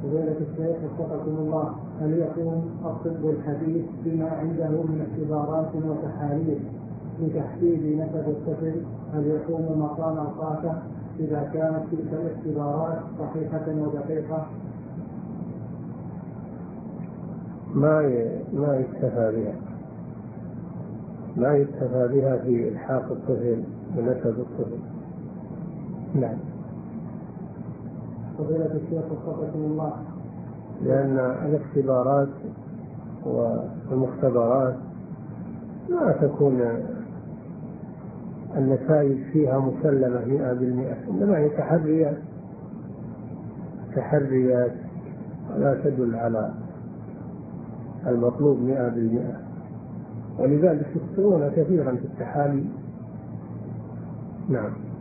فضيلة الشيخ وفقكم الله، هل يقوم الطب الحديث بما عنده من اختبارات وتحاليل لتحديد نسب الطفل؟ هل يقوم مقام القاطع إذا كانت تلك الاختبارات صحيحة ودقيقة؟ ما يكتفى بها في إلحاق الطفل بنسب الطفل. نعم. فضيلة الشيخ وفقكم الله، لأن الاختبارات والمختبرات ما تكون النتائج فيها مسلمة 100%، إنما هي تحريات لا تدل على المطلوب 100%، ولذلك يخطئون كثيرا في التحاليل. نعم.